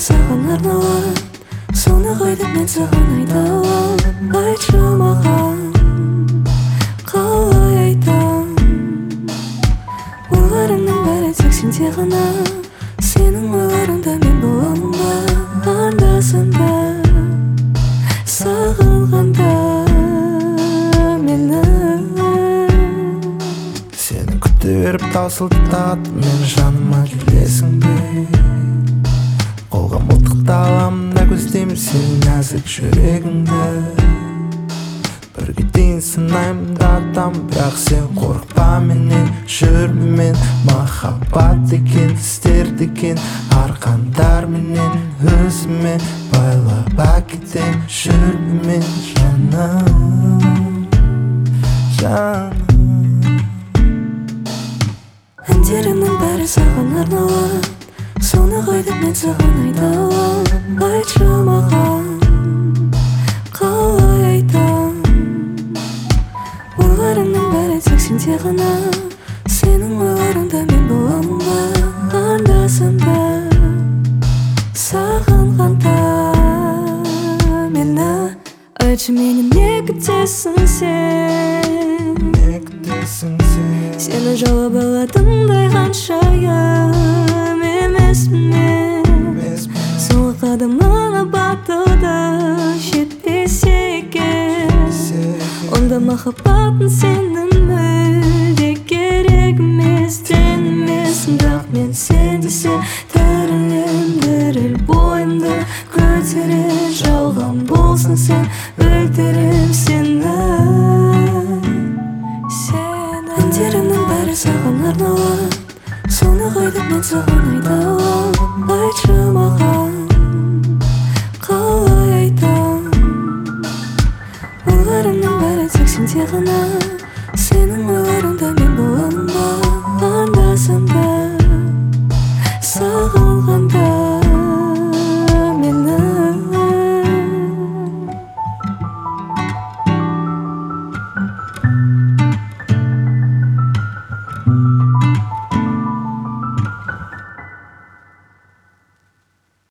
саған арналады, соны қайдап мен саған айтам. Айтшы маған, қалай айтам. Ойларымның бәрі тек сенде ғана, сенің ойларыңда мен боламын ба? Анда-санда сағынғанда мені, сені күте беріп таусылтады мені жаныма, келесің бе? Қолға мылтықты аламын да көздеймін сенің нәзік жүрегіңді. Бірге дейін сынаймын да атам, бірақ сен қорықпа менен, жүрме мен. Махаббат екен, істерді екен, арқандар менен өзіме байлап әкетем. Жүрме мен жаным, жаным. Әндерімнің бәрі саған арналады, соны қайдап мен саған айтам. Айтшы маған, қалай айтам. Ойларымның бәрі тек сенде ғана, сенің ойларыңда мен боламын ба? Анда-санда сағынғанда мені. Айтшы мені не күтесің сен? Не күтесің сен? Сені жауап алатындай ғаншайым емеспін мен. Соңғы қадамына батылда жетпесе екен, онда махаббатын сенің мүлде керек емес. Сенемесің, бірақ мен сен десе дірілем, діріл бойымды көтерер. Жалған болсын сен, өлтірем сені. Әндерімнің бәрі саған арналады, соны қайдап мен саған айтам. Айтшы маған, қалай айтам. Ойларымның бәрі тек сенде ғана,